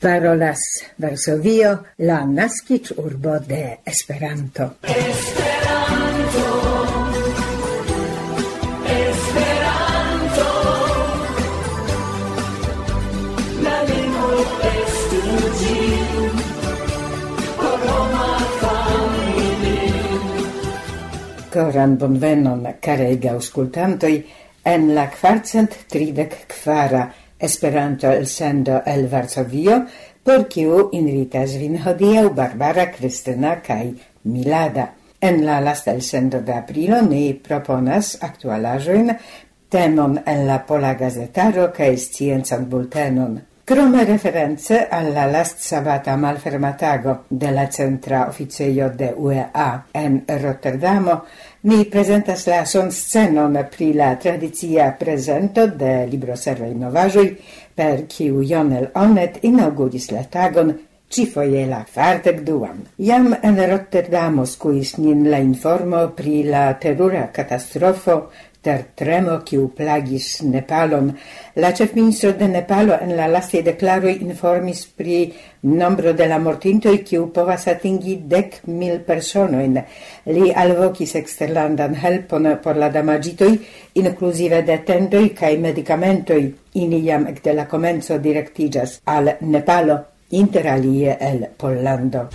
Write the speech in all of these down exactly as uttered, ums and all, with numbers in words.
Parolas Varsovio, la naskiĝurbo de Esperanto. Esperanto, Esperanto, la lingvo estu ĝi por homa familio. Koran bonvenon, karaj aŭskultantoj, en la kvarcent tridek kvara Esperanto elsendo el Varsovio, por kiu invitas vin hodiaŭ Barbara, Kristina kaj Milada. En la lasta elsendo de aprilo ni proponas aktualaĵojn, temon en la pola gazetaro kaj sciencan bultenon. Krome reference al la last-sabata malfermatago de la centra oficejo de U E A en Rotterdamo, ni presentas la sonscenon pri la tradicia presento de libroservaj novaĵoj, per kiu Jonel Onet inauguris la tagon ĉifoje la kvardek duan. Jam en Rotterdamo skuis nin la informo pri la terura katastrofo tertremo kiu plagis Nepalon. La ĉefministro de Nepalo en la lastaj deklaroj informis pri nombro de la mortintoj kiu povas atingi dek mil personojn. Li alvokis eksterlandan helpon por la damaĝitoj, inkluzive de tendoj kaj medikamentoj. Ili jam ekde la komenco direktiĝas al Nepalo, inter alie el Pollando.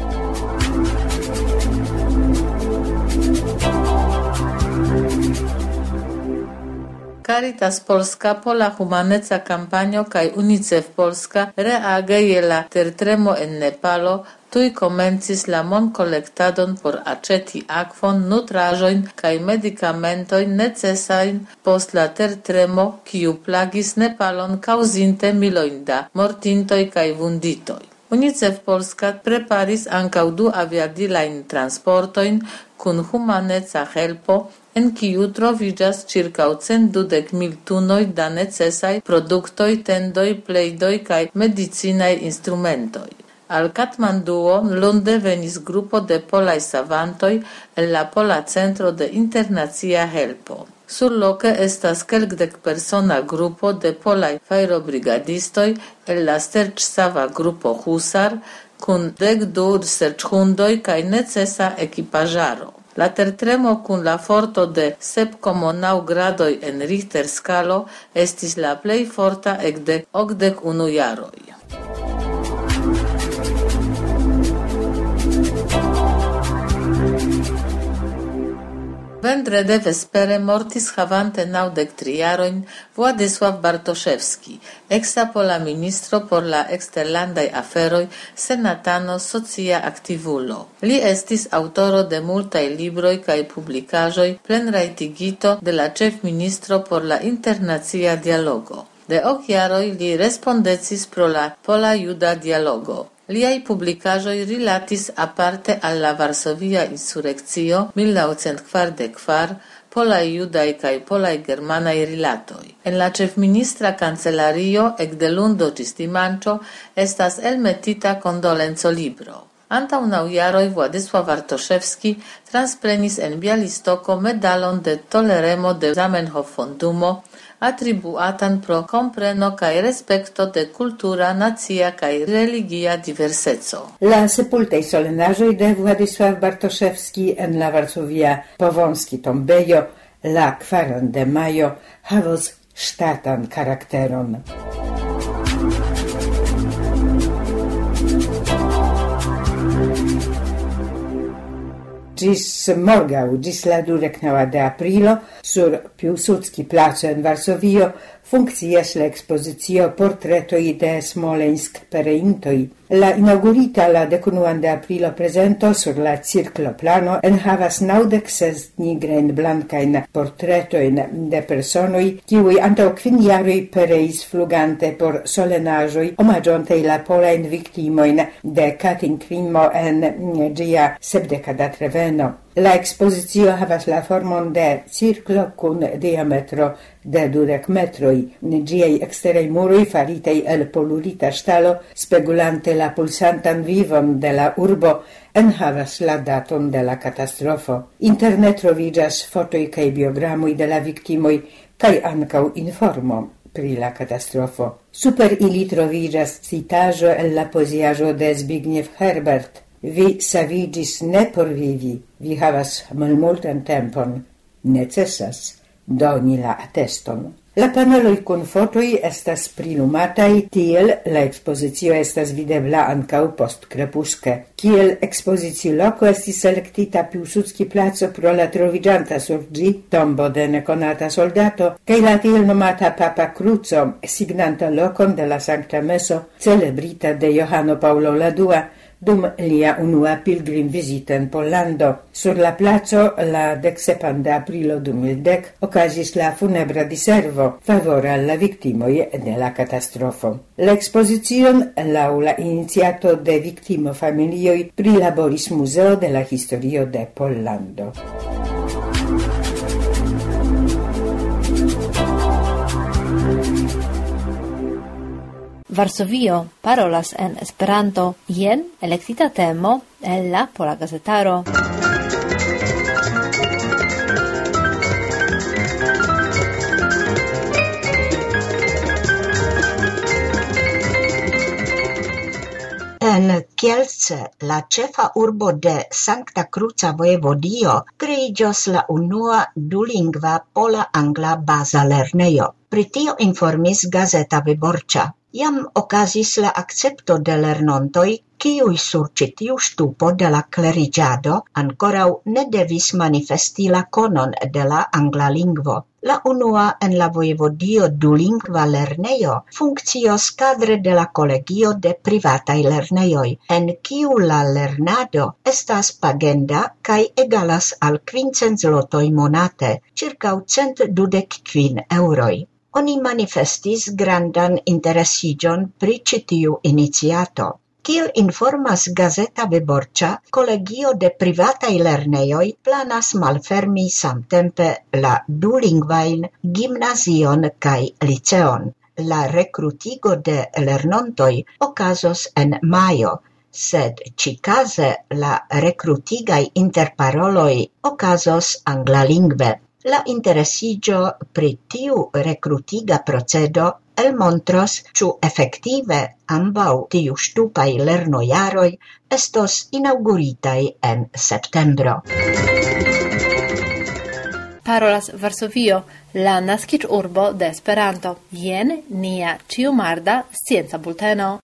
Caritas Polska, Pola Humaneca Kampanjo kaj UNICEF Polska reage je la tertremo en Nepalo tuj komencis la monkolektadon por aĉeti akvon, nutraĵojn kaj medikamentojn necesajn post la tertremo, kiu plagis Nepalon kaŭzinte milojn da mortintoj kaj vunditoj. UNICEF Polska preparis ankaŭ du aviadilajn transportojn kun humaneca helpo, en kiu troviĝas ĉirkaŭ cent dudek mil tunoj da necesaj produktoj, tendoj, plejdoj kaj medicinaj instrumentoj. Al Katmanduo lunde venis grupo de polaj savantoj el la Pola Centro de Internacia Helpo. Surloke estas kelkdek persona grupo de polaj fajrobrigadistoj el la serĉsava grupo Husar kun dek du serĉhundoj kaj necesa ekipaĵaro. La tertremo kun la forto de sep komo naŭ gradoj en Richter skalo estis la plej forta ekde okdek unu jaroj. Vendrede vespere mortis havante naŭdek tri jarojn Władysław Bartoszewski, eksa pola ministro por la eksterlandaj aferoj, senatano, socia aktivulo. Li estis aŭtoro de multaj libroj kaj publikaĵoj, plenrajtigito de la ĉefministro por la internacia dialogo. De ok jaroj li respondecis pro la pola-juda dialogo. Liaj publikaĵoj rilatis aparte al la Varsovia insurekcio mil naŭcent kvardek kvar, polaj judaj kaj polaj germanaj rilatoj. En la ĉefministra kancelario ekde lundo ĝis dimanĉo estas elmetita kondolenco libro. Antaŭ naŭ jaroj Władysław Bartoszewski transprenis en Bialistoko medalon de toleremo de Zamenhof Fondumo, atribuatan pro kompreno kaj respekto de kultura, nacia kaj religia diverseco. La sepultaj solenaĵoj de Władysław Bartoszewski en la Varsovia Powązki tombejo la kvaron de majo havos ŝtatan karakteron. Ĝis morgaŭ, ĝis la dudek naŭa de aprilo, sur Piłsudski placo en Varsovio funkcias la ekspozicio Portretoj de Smolensk pereintoj. La inaugurita la dekunuan de aprilo prezento sur la cirkloplano enhavas naŭdek ses nigrajn blankajn portretojn de personoj, kiuj antaŭ kvin jaroj pereis flugante por solenaĵoj omaĝontaj la polajn viktimojn de katinkrimo en ĝia sepdekada treveno. La ekspozicio havas la formon de cirklo kun diametro de dudek metroj. Ĝiaj eksteraj muroj faritaj el polurita ŝtalo, spegulante la pulsantan vivon de la urbo, enhavas la daton de la katastrofo. Interne troviĝas fotoj kaj biogramoj de la viktimoj kaj ankaŭ informo. pri la katastrofo. Super ili troviĝas citaĵo el la poeziaĵo de Zbigniew Herbert. Vi saviĝis ne por vivi, vi havas malmultan tempon. Necesas doni la ateston. La paneloj kun fotoj estas prilumataj, tiel la ekspozicio estas videbla ankaŭ postkrepusque. Kiel ekspoziciuloko estis selektita Piłsudski placo pro la troviĝanta sur ĝi tombo de nekonata soldato kaj la tiel nomata Papa Kruco, signanta lokon de la Sankta Meso, celebrita de Johano Paulo la dua, dum lia unua pilgrim vizito en Pollando. Sur la placo la deksepan de aprilo du mil dek okazis la funebra diservo favore alla viktimoj de la katastrofo. La ekspozicion laŭ la iniciato de viktimofamilioj prilaboris Muzeo de la Historio de Pollando. Varsovio parolas en Esperanto, jen elektita temo el la Pola Gazetaro. En Kielce, la ĉefa urbo de Sankta Kruca Vojevodio, kreiĝos la unua dulingva pola-angla baza lernejo. Pri tio informis Gazeta Wyborcza. Jam okazis la akcepto de lernontoj, kiuj sur ĉi tiu ŝtupo de la kleriĝado ankoraŭ ne devis manifesti la konon de la angla lingvo. La unua en la vojevodio dulingva lernejo funkcios kadre de la kolegio de privataj lernejoj, en kiu la lernado estas pagenda kaj egalas al kvincent zlotoj monate, ĉirkaŭ cent dudek kvin eŭroj. Oni manifestis grandan interesiĝon pri ĉi tiu iniciato. Kiel informas Gazeta Wyborcza, kolegio de privataj lernejoj planas malfermi samtempe la dulingvajn gimnazion kaj liceon. La rekrutigo de lernantoj okazos en majo, sed ĉikaze la rekrutigaj interparoloj okazos anglalingve. La interesiĝo pri tiu rekrutiga procedo elmontros, ĉu efektive ambaŭ tiu ŝtupaj lernojaroj estos inaŭguritaj en septembro. Parolas Varsovio, la naskiĝurbo de Esperanto. Jen nia ĉiumarda scienca bulteno.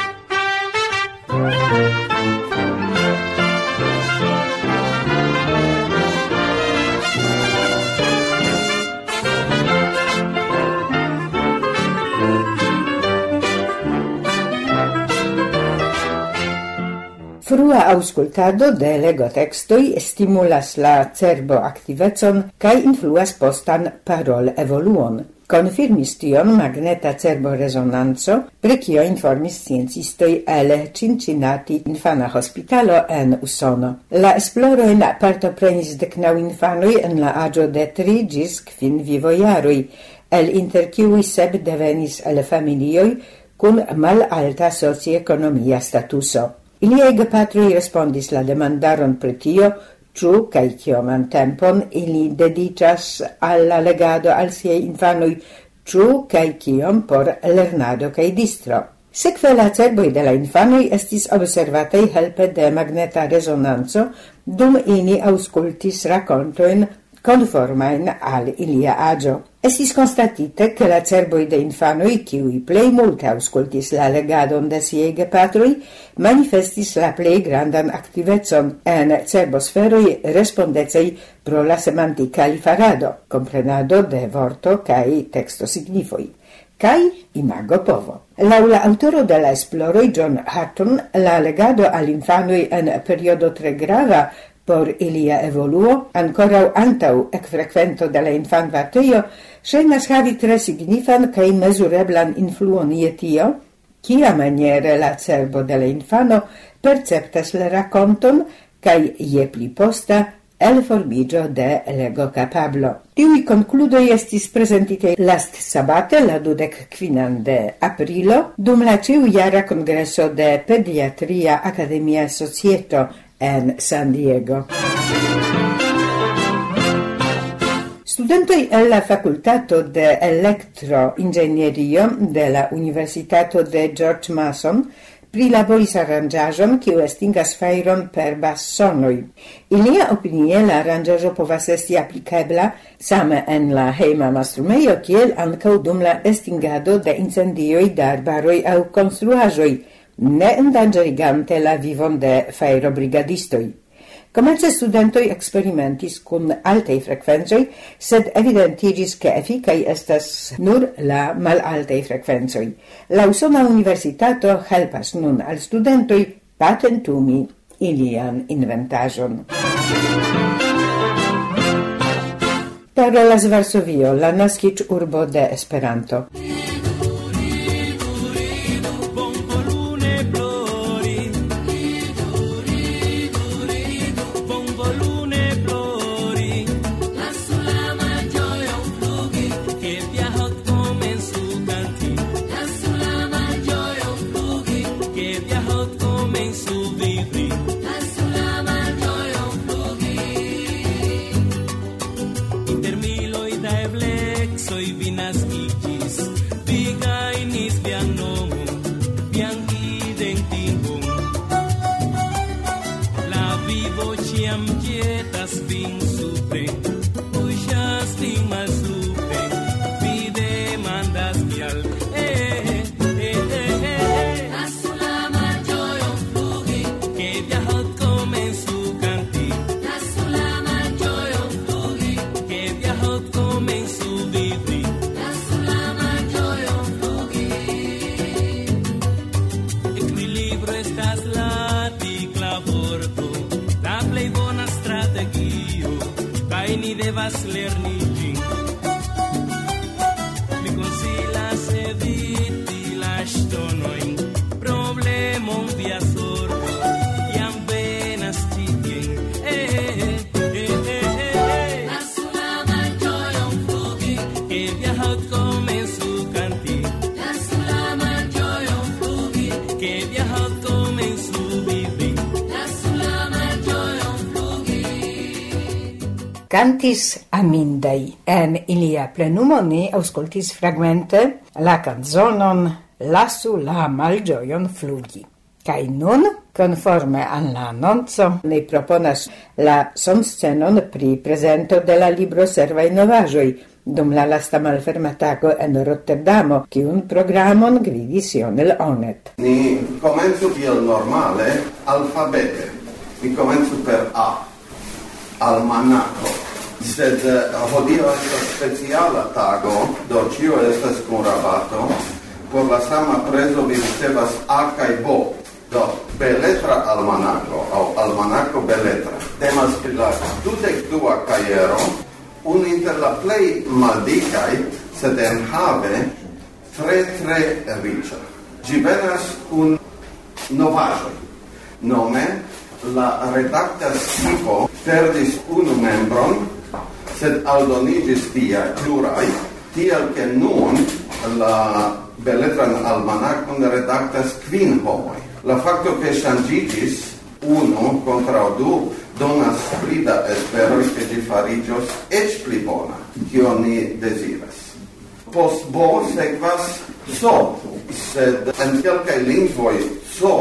Frua aŭskultado de legotekstoj stimulas la cerbo aktivecon kaj influas postan parol-evoluon. Konfirmis tion magneta cerbo-rezonanco, pri kio informis sciencistoj el Cincinnati Infana Hospitalo en Usono. La esplorojn partoprenis deknaŭ infanoj en la aĝo de tri ĝis kvin vivojaroj, el inter kiuj sep devenis el familioj kun malalta socioekonomia statuso. Iliaj gepatroj respondis la demandaron pri tio, ĉu kaj kioman tempon ili dediĉas al la legado al siaj infanoj, ĉu kaj kiom por lernado kaj distro. Sekve la cerboj de la infanoj estis observataj helpe de magneta rezonanco, dum ili aŭskultis rakontojn conformain al ilia aĝo. Estis konstatite, ke la cerboj de infanoj, kiuj plej multe aŭskultis la legadon de siaj gepatroj, manifestis la plej grandan aktivecon en cerbosferoj respondecaj pro la semantika lifarado, komprenado de vorto kaj teksto signifoj, kaj imagopovo. Laŭ la aŭtoro de la esploroj John Hutton, la legado al infanoj en periodo tre grava por ilia evoluo, ankoraŭ antaŭ ekfrekvento de la infanvartejo, ŝajnas havi tre signifan kaj mezureblan influon je tio, kiamaniere la cerbo de la infano perceptas la rakonton kaj je pli posta elformiĝo de legokapablo. Tiuj konkludoj estis prezentitaj last sabate, la dudek kvinan de aprilo, dum la ĉiujara kongreso de Pediatria Akademia Societo en San Diego. Studentoi el la facultato de Electroingegnerio de la Universitato de George Mason prilaboris aranĝaĵon, kiu estingas fajron per bassonoj. Ilia opinie la aranĝaĵo povas esti aplikebla same en la hejma mastrumejo, kiel ankaŭ dum la estingado de incendioj de arbaroj aŭ konstruaĵoj, ne endanĝerigante la vivon de fajrobrigadistoj. Komence studentoj eksperimentis kun altaj frekvencoj, sed evidentigis, ke efikaj estas nur la malaltaj frekvencoj. La usona universitato helpas nun al studentoj patentumi ilian inventaĵon. Parolas Varsovio, la naskiĝurbo de Esperanto. Devas lerni ĝin. Mi konsilas eviti la ŝtonojn, problemon via sorto jam venas ĉi tien. Lasu la malĝojon flugi, ke via haŭt komencu kanti. Lasu la malĝojon flugi, ke via haŭt komencu vivi. Lasu la malĝojon flugi. Cantis amindai. En ilia plenumo ni auscultis fragmente la canzonon Lasu la malĝojon flugi. Kai nun, conforme al la annonzo, ni proponas la sonscenon pri presento de la libro Servaj novaĵoj dum la lasta malferma tago en Rotterdamo, kiun programon gvidis Jonel Onet. Ni komencu kiel normale alfabete. Ni komencu per A. Almanako. Sed uh, hodiaŭ estas speciala tago, do ĉio estas kun rabato. Por la sama prezo vi ricevas A kaj B. Do beletra almanako aŭ almanako beletra. Temas pri la dudek dua kajero, unu inter la plej maldikaj, sed enhave tre tre riĉa. Ĝi venas kun novaĵoj. Nome la redakta skipo perdis unu membron, sed aldonigis tia pluraj, tiel ke nun la beletran almanakon redaktas kvin homoj. La fakto ke ŝanĝiĝis unu kontraŭ du donas pli da esperoj ke ĝi fariĝos eĉ pli bona, kion ni deziras. Post B sekvas C, sed en kelkaj lingvoj C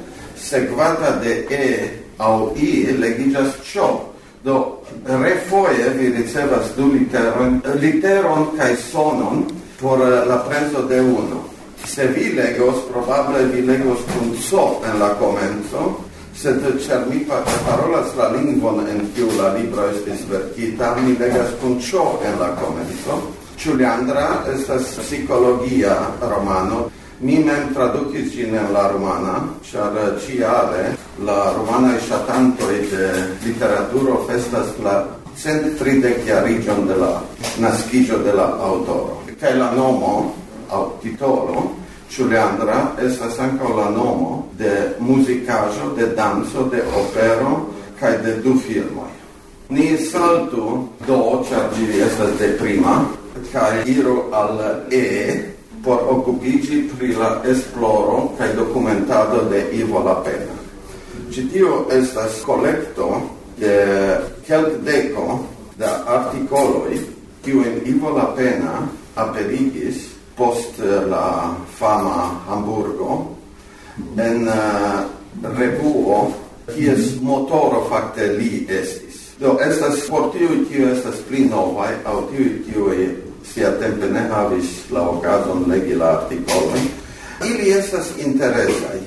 sekvata de E aŭ I legiĝas Ĉ. Do refoje vi ricevas du literon, literon kaj sonon por la prezo de unu. Se vi legos, probable vi legos kun C en la komenco, sed ĉar mi parolas la lingvon en kiu la libro estis verkita, mi legas kun Ĉ en la komenco. Ĉu Leandra estas psikologia romano. Mi mem tradukis ĝin en la rumana, ĉar ĉiare la rumanaj ŝatantoj de literaturo festas la cent tridek jariĝon de la naskiĝo de la aŭtoro. Kaj la nomo aŭ titolo, ĉu Leandra, estas ankaŭ la nomo de muzikaĵo, de danco, de opero kaj de du filmoj. Ni saltu do, ĉar ĝi estas deprima, kaj iru al E, por okupiĝi pri la esploro kaj dokumentado de Ivo Lapenna. Ĉi tio estas kolekto de kelkdeko da artikoloj kiu in Ivo Lapenna aperigis post la fama Hamburgo en uh, revuo kies motoro fakte li estis. Do estas por tiuj kiuj estas pli novaj aŭ tiuj kiuj siatempe ne havis la okazon legi la artikolojn, ili estas interesaj.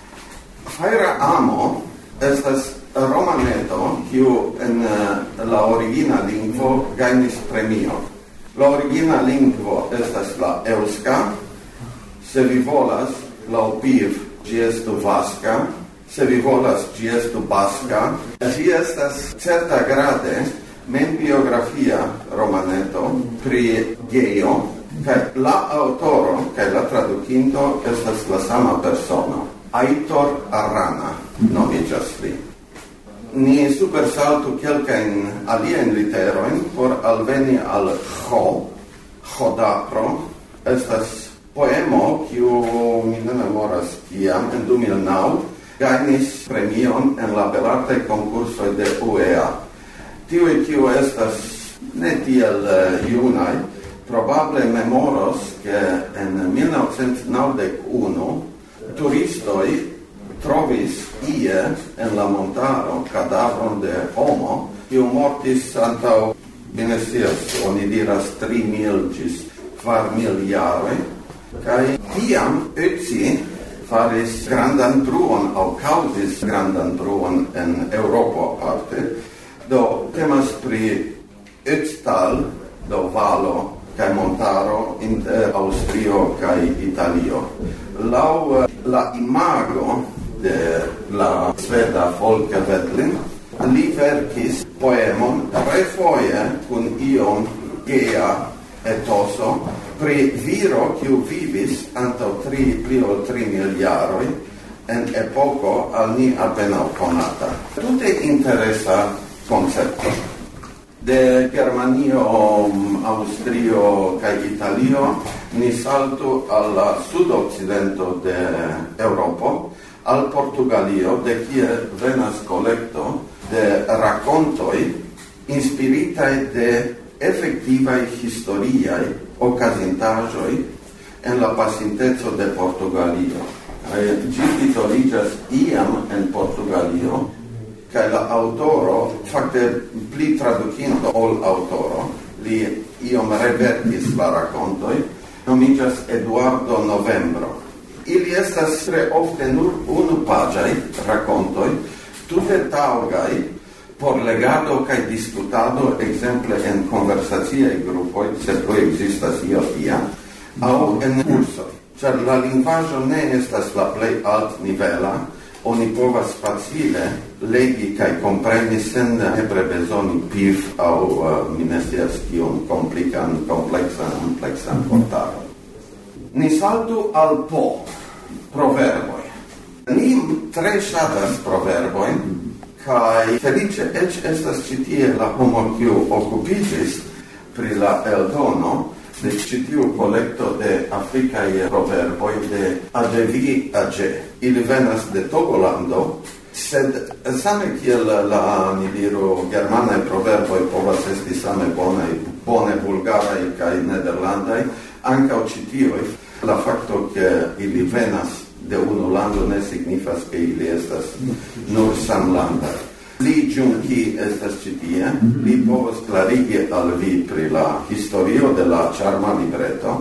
Fajra amo estas romaneto kiu en uh, la origina lingvo gajnis premion. La origina lingvo estas la eŭska. Se vi volas, laŭ Piv, ĝi estu vaska. Se vi volas, ĝi estu baska. Ĝi estas certa grade membiografia romaneto pri gejo, kaj la aŭtoro kaj la tradukinto estas la sama persono. Aitor Arana nomiĝas li. Ni supersaltu kelkajn aliajn literojn por alveni al Ho, Hodapro. Estas poemo, kiu mi ne memoras kiam, en du mil naŭ, gajnis premion en la belartaj konkursoj de U E A. Tiuj, kiu estas ne tiel uh, junaj, probable memoros, ke en mil novecent naŭdek unu turistoj trovis ie en la montaro cadavron de homo, kiu mortis antaŭ, mi ne scias, oni diras tri mil ĝis kvar mil jaroj, kaj tiam Ötzi faris grandan bruon aŭ kaŭzis grandan bruon en Eŭropo aparte. Do temas pri Ötztal, do valo kaj montaro inter Aŭstrio kaj Italio. Laŭ la imago de la sveda folka Vedlin, li verkis poemon refoje kun iom gea etoso pri viro kiu vivis antaŭ tri pli ol tri mil jaroj en epoko al ni apenaŭ konata. Tute interesa koncepto. De Germanio, Aŭstrio kaj Italio ni saltu al la sudokcidento de Eŭropo, al Portugalio, de kie venas kolekto de rakontoj inspiritaj de efektivaj historiaj okazintaĵoj en la pasinteco de Portugalio. Ĝi titoliĝas Iam en Portugalio, kaj la aŭtoro, fakte pli tradukinto ol aŭtoro, li iom reverkis la rakontoj, nomiĝas Eduardo Novembro. Ili estas tre ofte nur unupaĝaj rakontoj, tute taŭgaj por legado kaj diskutado, ekzemple en konversaciaj grupoj, se plu ekzistas io tia, aŭ en kursoj. Ĉar la lingvaĵo ne estas la plej altnivela, oni povas facile legi kaj kompreni sen nepre bezoni Piv aŭ uh, mi ne scias kiun komplikan, kompleksan, kompleksan vortaron. Ni saltu al Po, proverboj. Ni tre ŝatas proverbojn, kaj feliĉe eĉ estas ĉi tie la homo kiu okupiĝis pri la eldono de ĉi tiu kolekto de afrikaj proverboj de Aĝevi Aĝe. Ili venas de Togolando, sed same kiel la, ni diru, germanaj proverboj povas esti same bone, bone bulgaraj kaj nederlandaj, ankaŭ ĉi tiuj. La fakto ke ili venas de unu lando ne signifas ke ili estas nur samlandaj. Li Junki estas ĉi tie, li povas klarigi al vi pri la historio de la ĉarma libreto.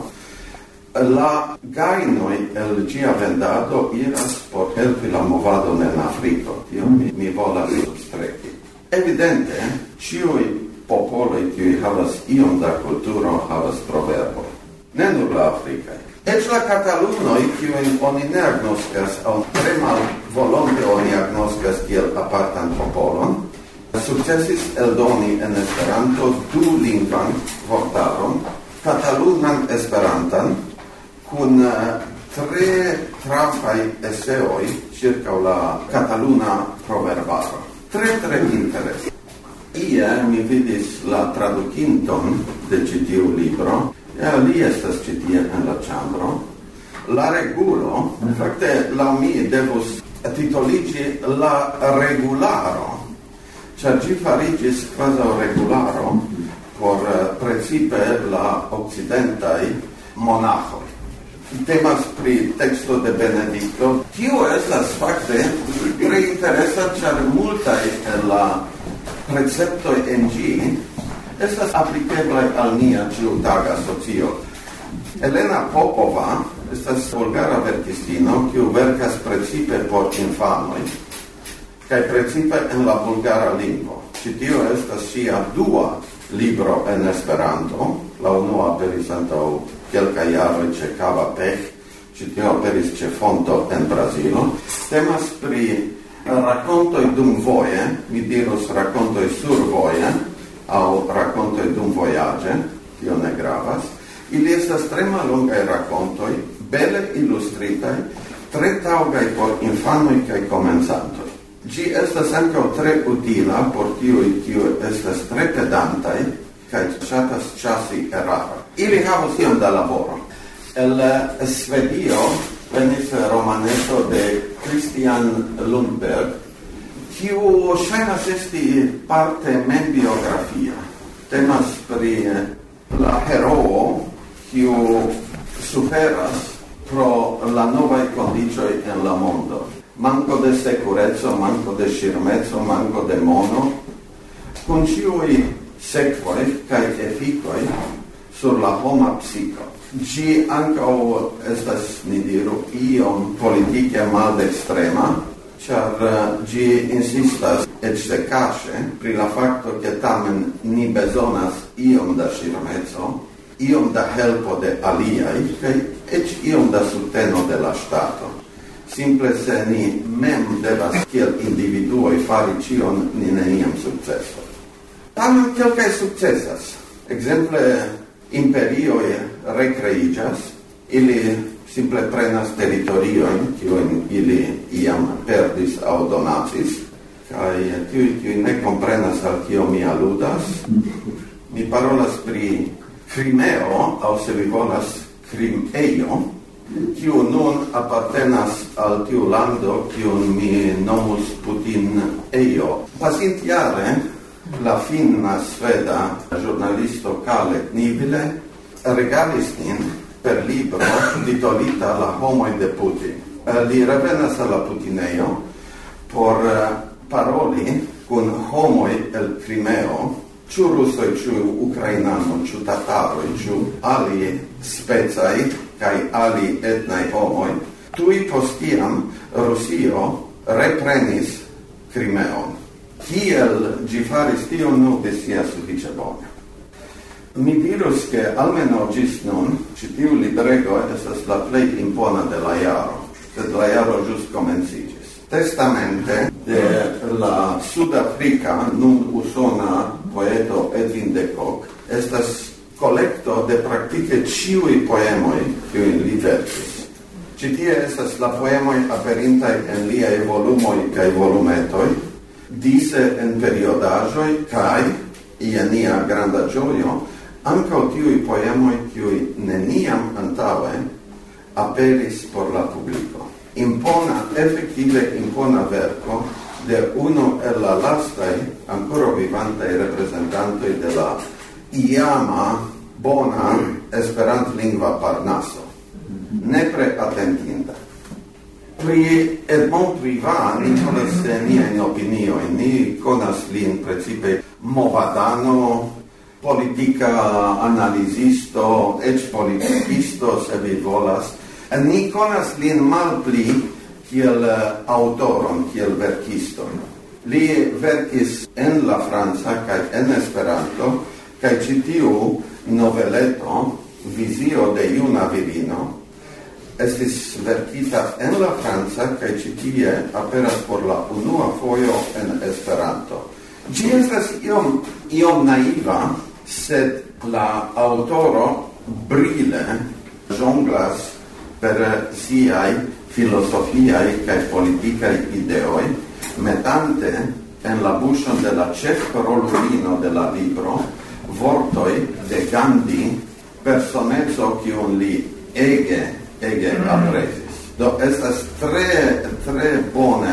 La gajnoj el ĝia vendado iras por helpi la movadon en Afriko. Tio mi, mi volas substreki. Evidente, ĉiuj popoloj kiuj havas iom da kulturo havas proverboj. Ne nur la afrikaj. Eĉ la katalunoj, kiujn oni ne agnoskas, aŭ tre malvolonte oni agnoskas kiel apartan popolon, sukcesis eldoni en Esperanto du lingvan vortaron, katalunan esperantan, kun tre trafaj eseoj ĉirkaŭ la kataluna proverbaro. Tre, tre interesa. Ie mi vidis la tradukinton de ĉi tiu libro. Ja, li estas ĉi tie en la ĉambro. La regulo, fakte laŭ mi devus titoliĝi la regularo, ĉar ĝi fariĝis kvazaŭ regularo por precipe la occidentai monachoi. Temas pri texto de Benedicto. Tio estas fakte tre interesa, ĉar multaj el la preceptoj en ĝi estas aplikeblaj al nia ĉiutaga socio. Elena Popova estas bulgara verkistino, kiu verkas precipe por infanoj, kaj precipe en la bulgara lingvo. Ĉi tio estas ŝia dua libro en Esperanto, la unua aperis antaŭ kelkaj jaroj ĉe Cava Pech, ĉi tio aperis ĉe Fonto en Brazilo. Temas pri rakontoj dumvoje, mi dirus rakontoj survoje, aŭ rakontoj dumvojaĝe, tio ne gravas. Ili estas tre mallongaj rakontoj, bele ilustritaj, tre taŭgaj por infanoj kaj komencantoj. Ĝi estas ankaŭ tre utila por tiuj, kiuj estas tre pedantaj kaj ŝatas ĉasi eraron. Ili havas iom da laboro. El Svedio venis romaneto de Christian Lundberg, kiu ŝajnas esti parte membiografia. Temas pri la heroo, kiu suferas pro la novaj kondiĉoj en la mondo. Manco de securezo, manco de ŝirmeco, manco de mono, kun ĉiuj sekvoj kaj efikoj sur la homa psiko. Ĝi ankaŭ estas, ni diru, iom politike maldekstrema, ĉar ĝi insistas eĉ se kaŝe pri la fakto, ke tamen ni bezonas iom da ŝirmeco, iom da helpo de aliaj kaj eĉ iom da subteno de la ŝtato. Simple se ni mem devas kiel individuoj fari ĉion, ni neniam sukcesos. Tamen kelkaj sukcesas. Ekzemple imperioj rekreiĝas, ili simple prenas teritoriojn, kiujn ili iam perdis aŭ donacis, kaj tiuj, kiuj ne komprenas, al kio mi aludas. Mi parolas pri Krimeo, aŭ se vi volas Krimejo, kiu nun apartenas al tiu lando, kiun mi nomus Putin-ejo. Pasintjare la finna sveda ĵurnalisto Kalle Knivile regalis nin per libro titolita La homoj de Putin. Li revenas al la Putinejo por paroli kun homoj el Krimeo, ĉu rusoj, ĉu ukrainanoj, ĉu tataroj, ĉu ali specaj kaj ali etnaj homoj. Tuj post tiam Rusio reprenis Krimeon. Kiel ĝi faris tion, nu scias sufiĉe bone. Mi dirus, ke almenaŭ ĝis nun ĉi tiu librego estas la plej impona de la jaro, sed la jaro ĵus komenciĝis. Testamente de la sudafrika, nun usona poeto Edwin de Kock estas kolekto de praktike ĉiuj poemoj, kiujn li verkis. Ĉi tie estas la poemoj aperintaj en liaj volumoj kaj volumetoj, dise en periodaĵoj kaj, je nia granda ĝojo, ankaŭ tiuj poemoj, kiuj neniam antaŭe aperis por la publiko. Impona, efektive impona verko de unu el la lastaj ankoraŭ vivantaj reprezentantoj de la iama bona esperantlingva Parnaso. Nepre atentinda. Pri Edmond Privat ni konas niajn opiniojn. Ni konas lin precipe movadano, politika analizisto, eĉ politikisto, se vi volas. Ni konas lin malpli kiel autoron, kiel verkiston. Li verkis en la franca kaj en Esperanto, kaj ĉi tiu noveleto, Vizio de juna virino, estis verkita en la franca kaj ĉi tie aperas por la unua fojo en Esperanto. Ĝi estas iom, iom naiva, sed la aŭtoro brile ĵonglas per siaj filosofiaj kaj politikaj ideoj, metante en la buŝon de la ĉefrolulino de la libro vortoj de Gandhi, personeco kiun li ege, ege aprezis. Do estas tre, tre bone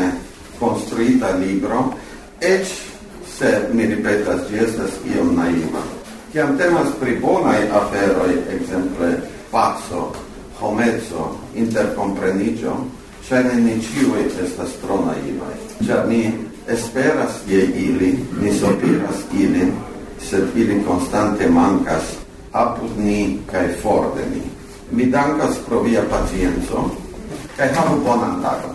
konstruita libro, eĉ se mi ripetas, ĝi estas iom naiva. Ciam temas pri bonai aferoi, exemple paco, homezo, intercomprenigio, cene ni ciui estas tro naivai. Ciar ni esperas je ili, ni sopiras ilin, sed ili constante mancas apud ni cae for de ni. Mi dankas pro via pacienzo, cae havu bonan tagon.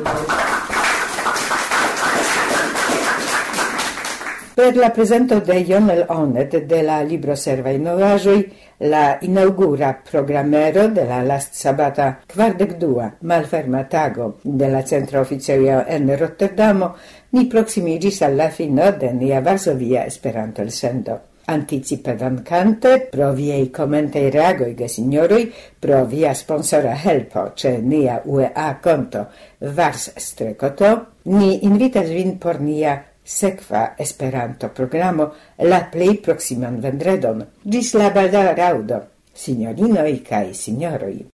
Per la presento de Ionel Onet de la libro Servaj Novaĵoj, la inaugura programero de la last sabata kvardek dua malferma tago de la centra oficejo en Rotterdamo, ni proximigis al la fino de nia Varsovia Esperanto-elsendo. Anticipe dankante pro viei comentai reagoi ge signoroi, pro via sponsora helpo ce nia U E A conto Vars Strekoto, ni invitas vin por nia sekva Esperanto programo la plej proximan vendredon. Ĝis la baldaŭa raŭdo, signorinoj kaj signoroj.